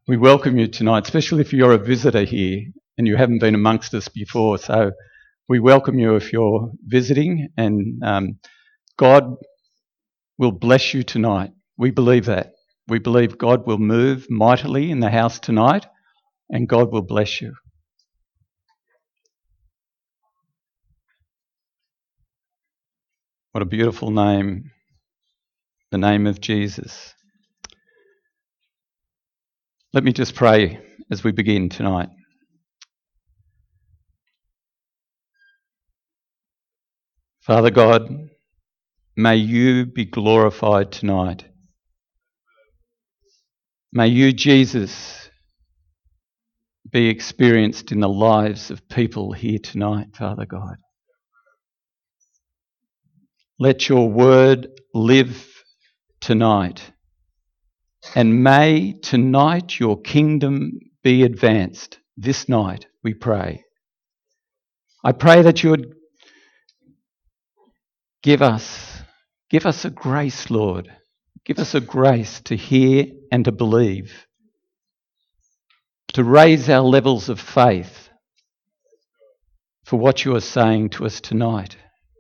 We welcome you tonight, especially if you're a visitor here and you haven't been amongst us before. So we welcome you if you're visiting, and God will bless you tonight. We believe that. We believe God will move mightily in the house tonight and God will bless you. What a beautiful name, the name of Jesus. Let me just pray as we begin tonight. Father God, may you be glorified tonight. May you, Jesus, be experienced in the lives of people here tonight, Father God. Let your word live tonight. And may tonight your kingdom be advanced. This night, we pray. I pray that you would give us a grace, Lord. Give us a grace to hear and to believe, to raise our levels of faith for what you are saying to us tonight.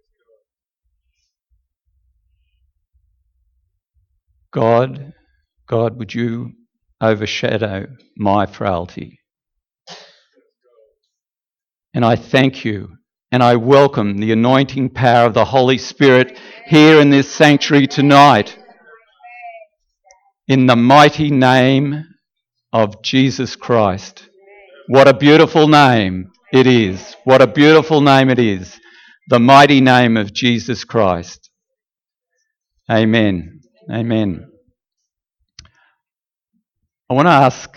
God, would you overshadow my frailty? And I thank you and I welcome the anointing power of the Holy Spirit here in this sanctuary tonight. In the mighty name of Jesus Christ. What a beautiful name it is. What a beautiful name it is. The mighty name of Jesus Christ. Amen. Amen. I want to ask,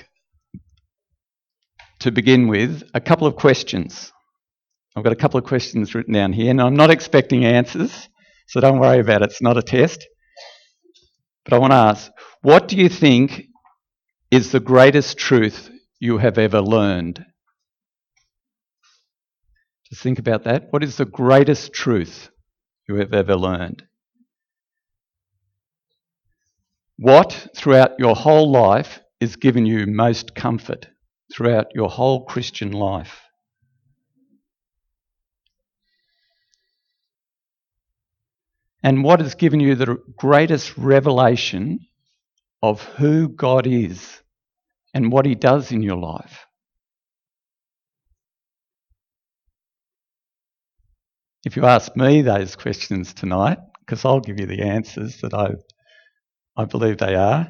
to begin with, a couple of questions. I've got a couple of questions written down here, and I'm not expecting answers, so don't worry about it. It's not a test. But I want to ask, what do you think is the greatest truth you have ever learned? Just think about that. What is the greatest truth you have ever learned? What, throughout your whole life, is given you most comfort throughout your whole Christian life? And what has given you the greatest revelation of who God is and what he does in your life? If you ask me those questions tonight, because I'll give you the answers that I believe they are,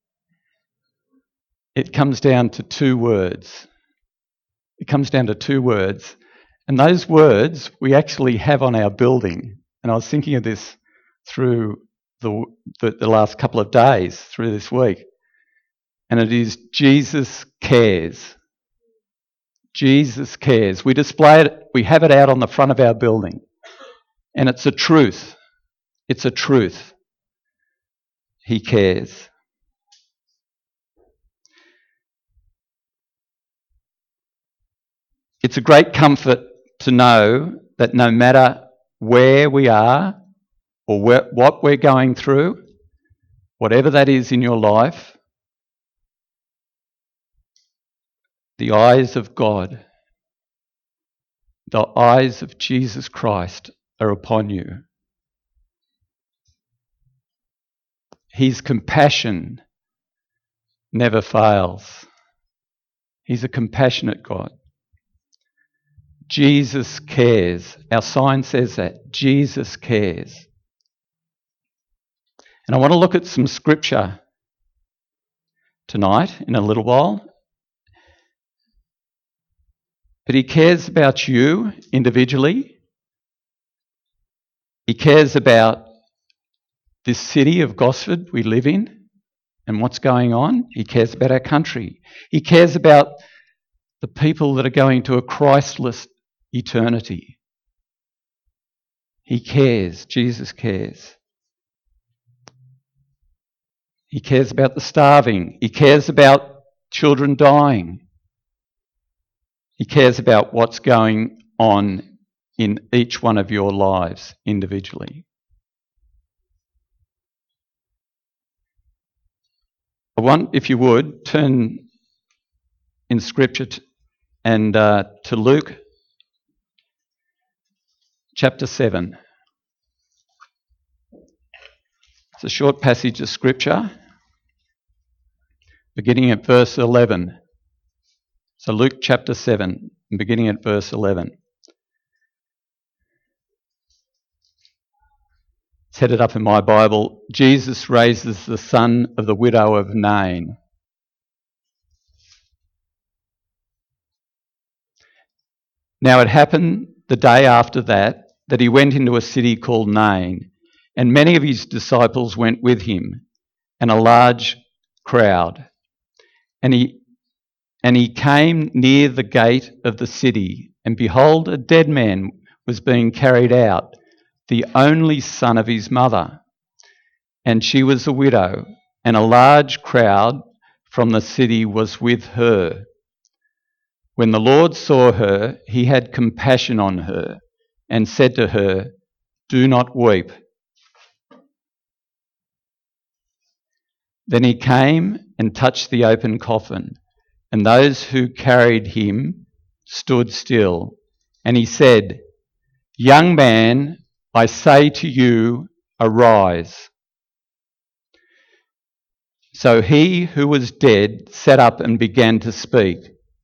it comes down to two words. It comes down to two words. And those words we actually have on our building. And I was thinking of this through the last couple of days, through this week. And it is Jesus cares. Jesus cares. We display it, we have it out on the front of our building. And it's a truth. It's a truth. He cares. It's a great comfort to know that no matter where we are or what we're going through, whatever that is in your life, the eyes of God, the eyes of Jesus Christ are upon you. His compassion never fails. He's a compassionate God. Jesus cares. Our sign says that. Jesus cares. And I want to look at some scripture tonight in a little while. But he cares about you individually. He cares about this city of Gosford we live in and what's going on. He cares about our country. He cares about the people that are going to a Christless eternity. He cares. Jesus cares. He cares about the starving. He cares about children dying. He cares about what's going on in each one of your lives individually. I want, if you would, turn in Scripture to Luke chapter 7. It's a short passage of Scripture beginning at verse 11. So Luke chapter 7, beginning at verse 11. It's headed up in my Bible. Jesus raises the son of the widow of Nain. Now it happened the day after that he went into a city called Nain, and many of his disciples went with him, and a large crowd. And he came near the gate of the city, and behold, a dead man was being carried out, the only son of his mother. And she was a widow, and a large crowd from the city was with her. When the Lord saw her, he had compassion on her, and said to her, "Do not weep." Then he came and touched the open coffin, and those who carried him stood still. And he said, "Young man, I say to you, arise." So he who was dead sat up and began to speak.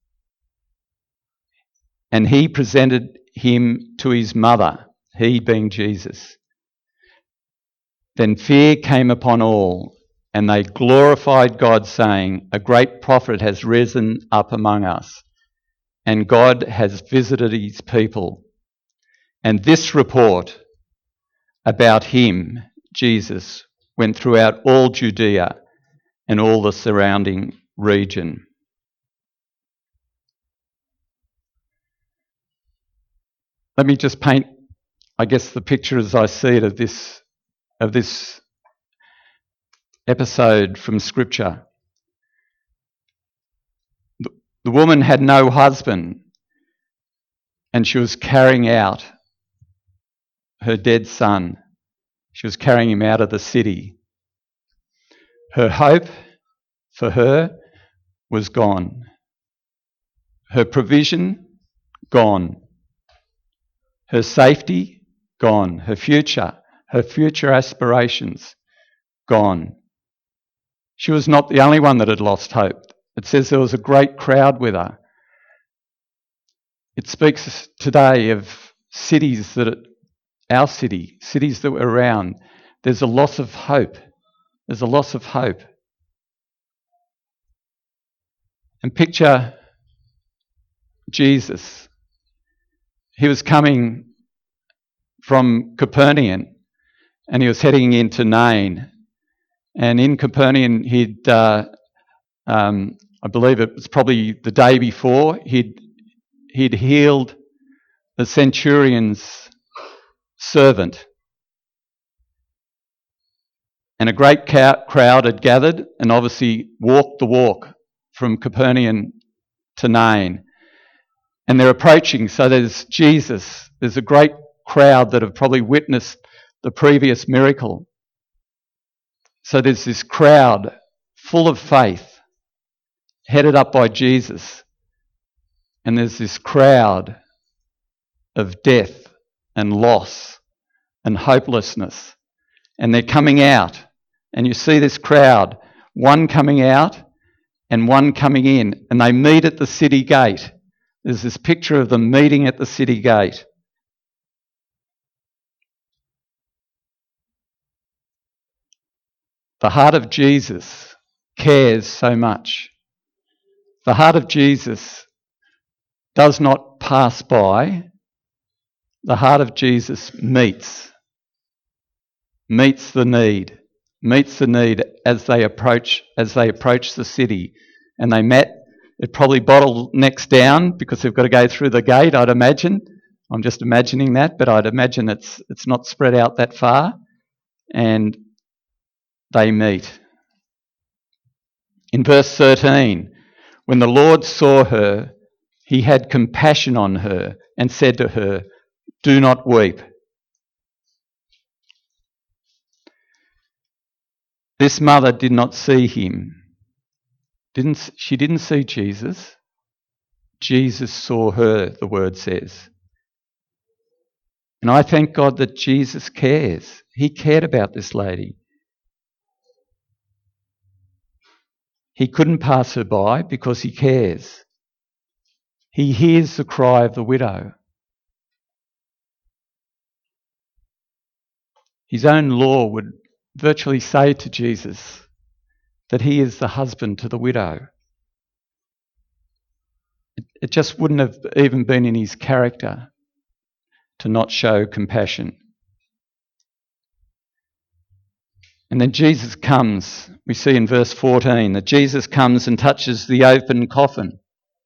And he presented him to his mother, he being Jesus. Then fear came upon all, and they glorified God, saying, "A great prophet has risen up among us, and God has visited his people." And this report about him, Jesus, went throughout all Judea and all the surrounding region. Let me just paint, I guess, the picture as I see it of this episode from Scripture. The woman had no husband, and she was carrying out her dead son. She was carrying him out of the city. Her hope for her was gone. Her provision, gone. Her safety, gone. Her future aspirations, gone. She was not the only one that had lost hope. It says there was a great crowd with her. It speaks today of cities cities that were around. There's a loss of hope. There's a loss of hope. And picture Jesus. He was coming from Capernaum, and he was heading into Nain. And in Capernaum, I believe it was probably the day before, he'd healed the centurion's servant. And a great crowd had gathered and obviously walked the walk from Capernaum to Nain. And they're approaching, so there's Jesus. There's a great crowd that have probably witnessed the previous miracle. So there's this crowd full of faith, headed up by Jesus. And there's this crowd of death and loss and hopelessness. And they're coming out. And you see this crowd, one coming out and one coming in. And they meet at the city gate. There's this picture of them meeting at the city gate. The heart of Jesus cares so much. The heart of Jesus does not pass by. The heart of Jesus meets the need as they approach the city. And they met. It probably bottlenecks down because they've got to go through the gate, I'd imagine. I'm just imagining that, but I'd imagine it's not spread out that far. And they meet. In verse 13, when the Lord saw her, he had compassion on her and said to her, "Do not weep." This mother did not see him. She didn't see Jesus. Jesus saw her, the word says. And I thank God that Jesus cares. He cared about this lady. He couldn't pass her by because he cares. He hears the cry of the widow. His own law would virtually say to Jesus that he is the husband to the widow. It just wouldn't have even been in his character to not show compassion. And then Jesus comes. We see in verse 14 that Jesus comes and touches the open coffin.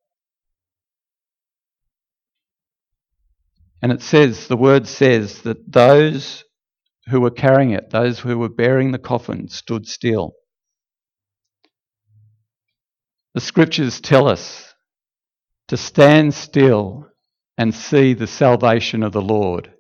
And it says, the word says that those who were carrying it, those who were bearing the coffin, stood still. The scriptures tell us to stand still and see the salvation of the Lord.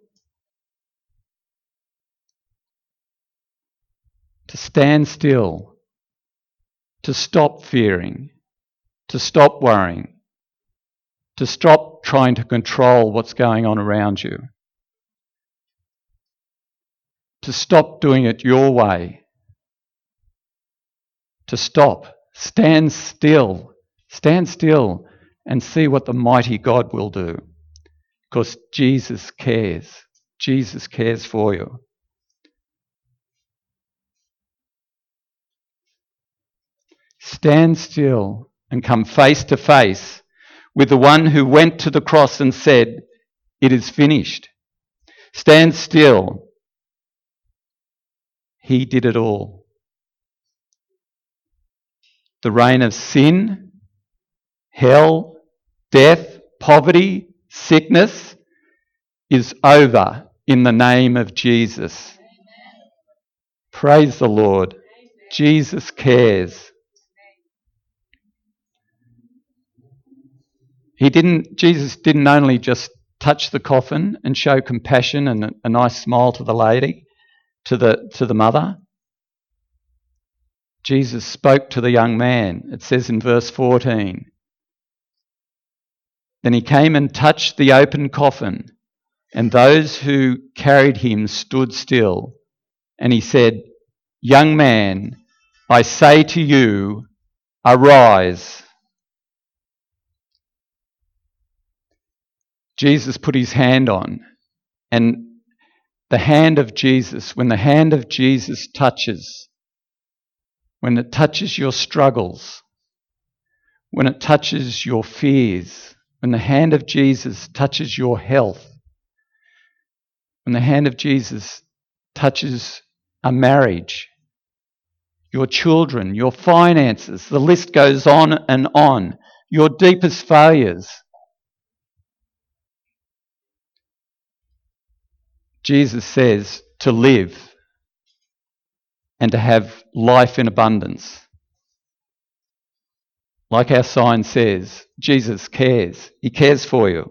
To stand still, to stop fearing, to stop worrying, to stop trying to control what's going on around you, to stop doing it your way, to stop, stand still and see what the mighty God will do, because Jesus cares. Jesus cares for you. Stand still and come face to face with the one who went to the cross and said, "It is finished." Stand still. He did it all. The reign of sin, hell, death, poverty, sickness is over in the name of Jesus. Praise the Lord. Jesus cares. Jesus didn't only just touch the coffin and show compassion and a nice smile to the lady, to the mother. Jesus spoke to the young man. It says in verse 14. Then he came and touched the open coffin, and those who carried him stood still. And he said, "Young man, I say to you, arise." Jesus put his hand on, and the hand of Jesus, when the hand of Jesus touches, when it touches your struggles, when it touches your fears, when the hand of Jesus touches your health, when the hand of Jesus touches a marriage, your children, your finances, the list goes on and on, your deepest failures, Jesus says to live and to have life in abundance. Like our sign says, Jesus cares. He cares for you.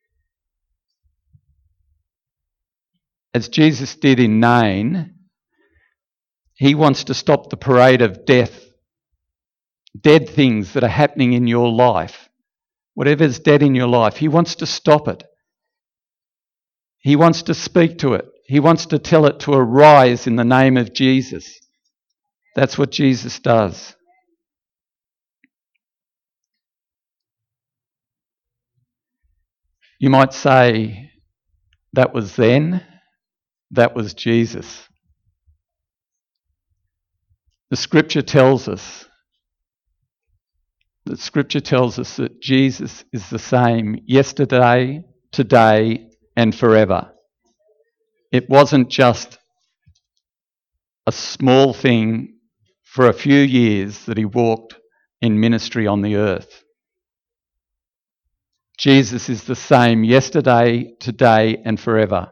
As Jesus did in Nain, he wants to stop the parade of death, dead things that are happening in your life. Whatever's dead in your life, he wants to stop it. He wants to speak to it. He wants to tell it to arise in the name of Jesus. That's what Jesus does. You might say, that was then, that was Jesus. The scripture tells us that Jesus is the same yesterday, today, and forever. It wasn't just a small thing for a few years that he walked in ministry on the earth. Jesus is the same yesterday, today, and forever.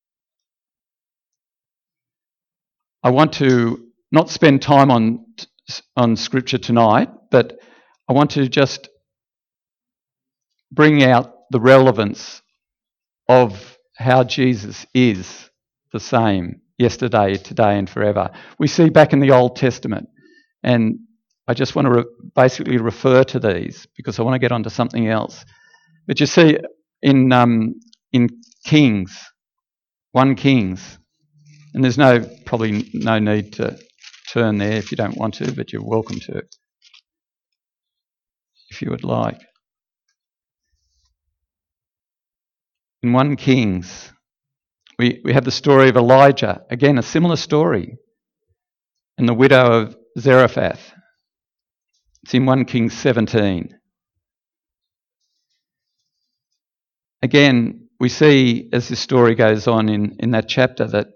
I want to not spend time on scripture tonight, but I want to just bring out the relevance of how Jesus is the same yesterday, today, and forever. We see back in the Old Testament, and I just want to basically refer to these because I want to get onto something else. But you see, in Kings, 1 Kings, and there's probably no need to turn there if you don't want to, but you're welcome to if you would like. In 1 Kings, we have the story of Elijah. Again, a similar story. And the widow of Zarephath. It's in 1 Kings 17. Again, we see as this story goes on in that chapter that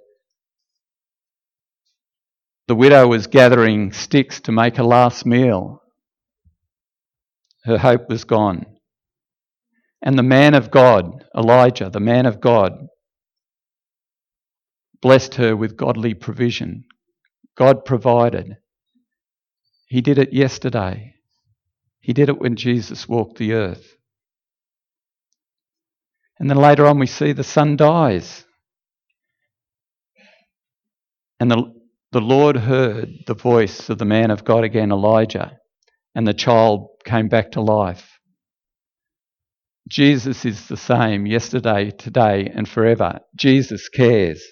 the widow was gathering sticks to make a last meal. Her hope was gone. And the man of God, Elijah, the man of God, blessed her with godly provision. God provided. He did it yesterday. He did it when Jesus walked the earth. And then later on we see the son dies. And the Lord heard the voice of the man of God again, Elijah, and the child came back to life. Jesus is the same yesterday, today, and forever. Jesus cares.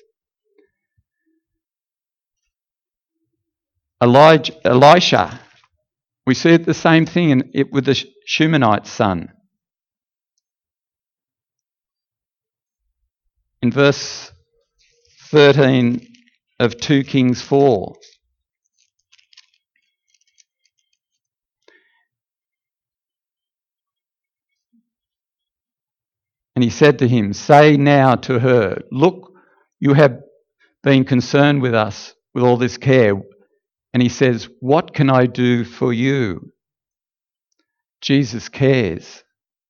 Elisha, we see the same thing with the Shunammite son. In verse 13 of 2 Kings 4. And he said to him, "Say now to her, look, you have been concerned with us with all this care." And he says, "What can I do for you?" Jesus cares.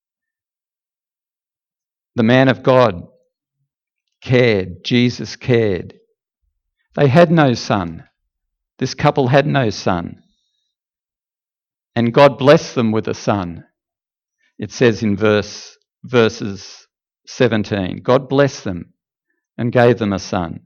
The man of God cared. Jesus cared. They had no son. This couple had no son. And God blessed them with a son. It says in verses 17, God blessed them and gave them a son.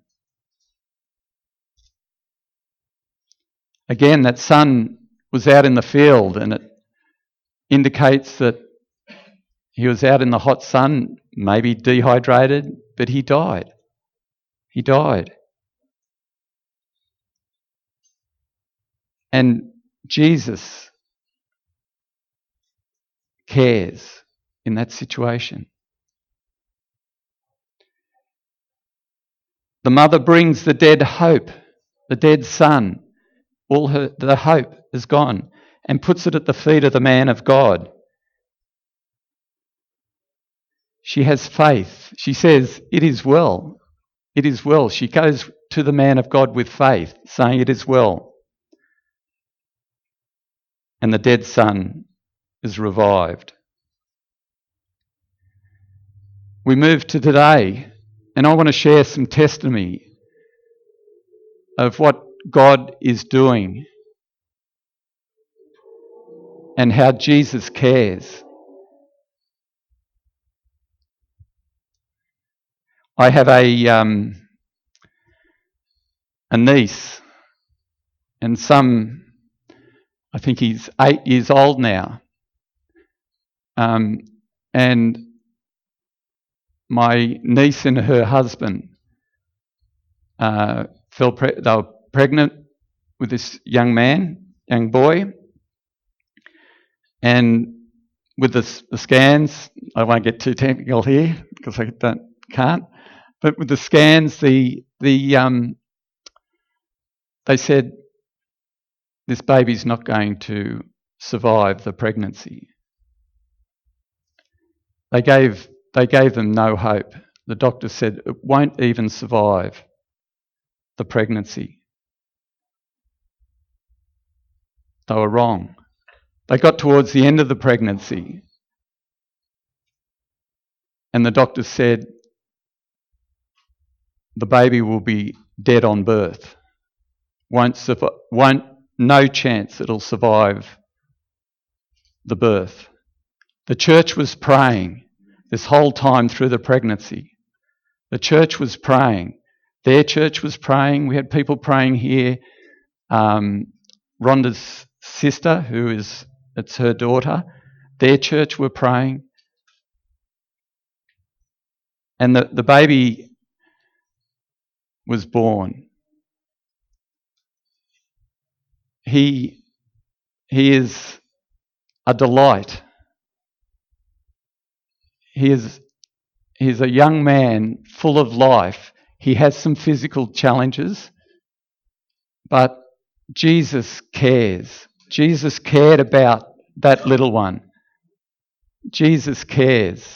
Again, that son was out in the field, and it indicates that he was out in the hot sun, maybe dehydrated, but he died. He died. And Jesus cares in that situation. The mother brings the dead hope, the dead son. The hope is gone, and puts it at the feet of the man of God. She has faith. She says, "It is well. It is well." She goes to the man of God with faith, saying, "It is well." And the dead son is revived. We move to today, and I want to share some testimony of what God is doing and how Jesus cares. I have a niece, and I think he's 8 years old now, and my niece and her husband they were pregnant with this young boy, and with the scans, I won't get too technical here because I can't. But with the scans, they said this baby's not going to survive the pregnancy. They gave them no hope. The doctor said it won't even survive the pregnancy. They were wrong. They got towards the end of the pregnancy, and the doctor said the baby will be dead on birth. No chance it'll survive the birth. The church was praying this whole time through the pregnancy. The church was praying. Their church was praying. We had people praying here. Rhonda's sister, it's her daughter. Their church were praying. And the baby was born. He is a delight. He's a young man full of life. He has some physical challenges, but Jesus cares. Jesus cared about that little one. Jesus cares.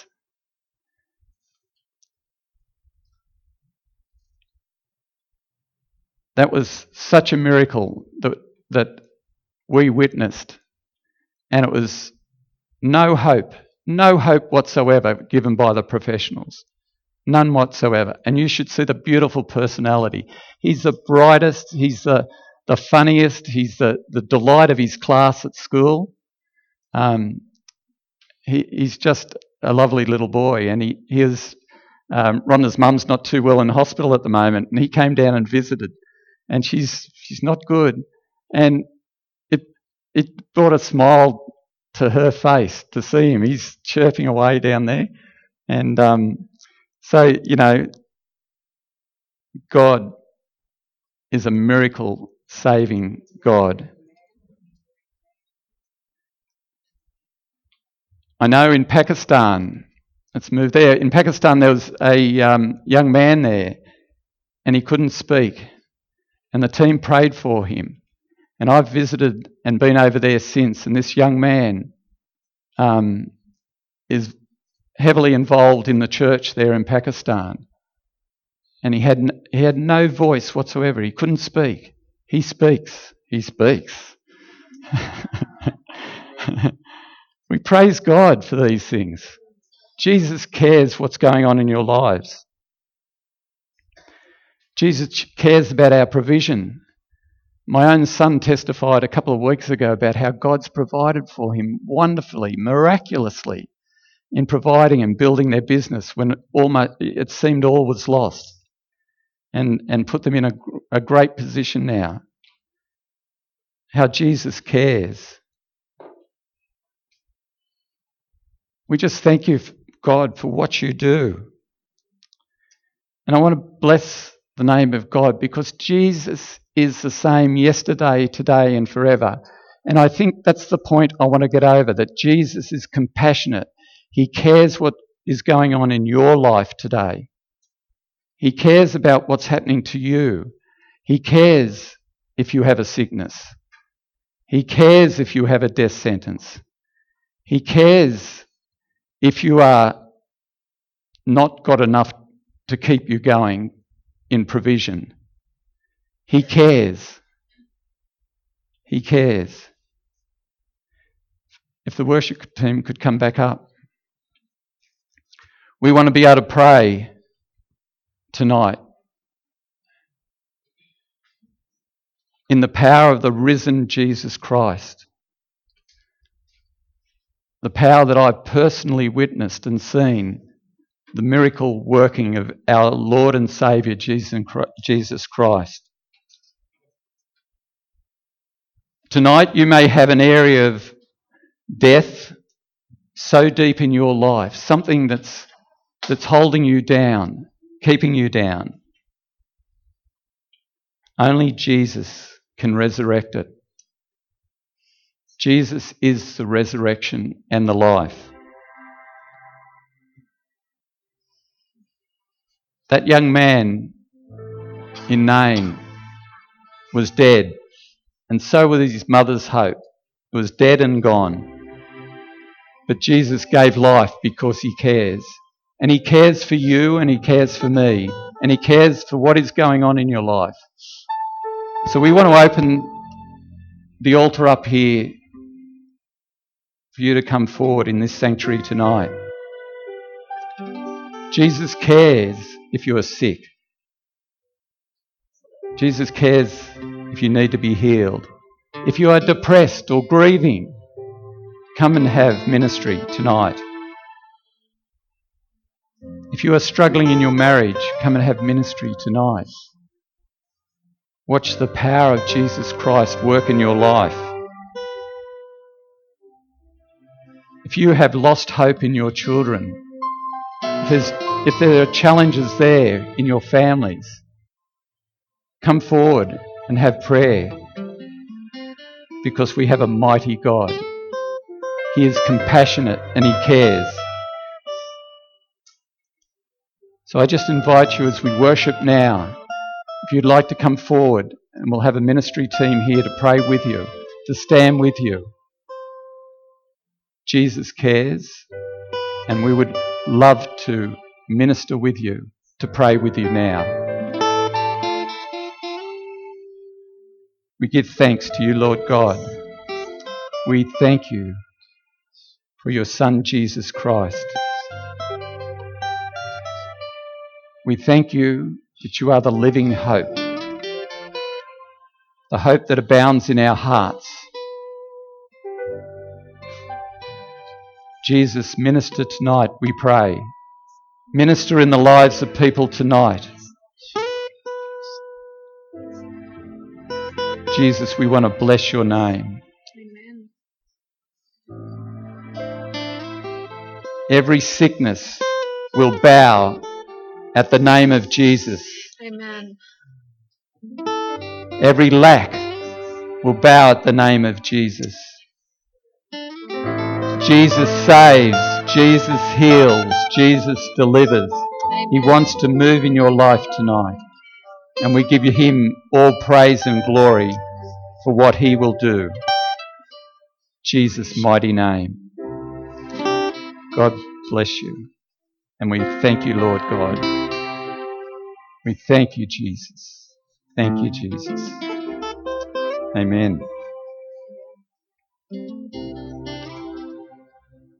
That was such a miracle that we witnessed, and it was no hope whatsoever given by the professionals. None whatsoever. And you should see the beautiful personality. He's the brightest, he's the funniest, he's the delight of his class at school. He's just a lovely little boy, and he is, Rhonda's mum's not too well in hospital at the moment, and he came down and visited, and she's not good. And it brought a smile to her face to see him. He's chirping away down there. And so, God is a miracle-saving God. I know in Pakistan, let's move there. In Pakistan, there was a young man there, and he couldn't speak. And the team prayed for him. And I've visited and been over there since, and this young man is heavily involved in the church there in Pakistan. And he had no voice whatsoever. He couldn't speak. He speaks. He speaks. We praise God for these things. Jesus cares what's going on in your lives. Jesus cares about our provision. My own son testified a couple of weeks ago about how God's provided for him wonderfully, miraculously, in providing and building their business when it seemed all was lost, and put them in a great position now. How Jesus cares. We just thank you, God, for what you do. And I want to bless the name of God because Jesus is the same yesterday, today and forever. And I think that's the point I want to get over, that Jesus is compassionate. He cares what is going on in your life today. He cares about what's happening to you. He cares if you have a sickness. He cares if you have a death sentence. He cares if you are not got enough to keep you going in provision. He cares. He cares. If the worship team could come back up. We want to be able to pray tonight in the power of the risen Jesus Christ. The power that I've personally witnessed and seen, the miracle working of our Lord and Saviour Jesus Christ. Tonight you may have an area of death so deep in your life, something that's holding you down, keeping you down. Only Jesus can resurrect it. Jesus is the resurrection and the life. That young man in Nain was dead, and so was his mother's hope. It was dead and gone. But Jesus gave life because he cares. And he cares for you, and he cares for me, and he cares for what is going on in your life. So we want to open the altar up here for you to come forward in this sanctuary tonight. Jesus cares if you are sick. Jesus cares if you need to be healed. If you are depressed or grieving, come and have ministry tonight. If you are struggling in your marriage, come and have ministry tonight. Watch the power of Jesus Christ work in your life. If you have lost hope in your children, if there are challenges there in your families, come forward and have prayer, because we have a mighty God. He is compassionate and He cares. So I just invite you as we worship now, if you'd like to come forward, and we'll have a ministry team here to pray with you, to stand with you. Jesus cares, and we would love to minister with you, to pray with you now. We give thanks to you, Lord God. We thank you for your Son, Jesus Christ. We thank you that you are the living hope, the hope that abounds in our hearts. Jesus, minister tonight, we pray. Minister in the lives of people tonight. Jesus, we want to bless your name. Amen. Every sickness will bow at the name of Jesus. Amen. Every lack will bow at the name of Jesus. Jesus saves, Jesus heals, Jesus delivers. Amen. He wants to move in your life tonight. And we give Him all praise and glory for what He will do. Jesus' mighty name. God bless you. And we thank you, Lord God. We thank you, Jesus. Thank you, Jesus. Amen.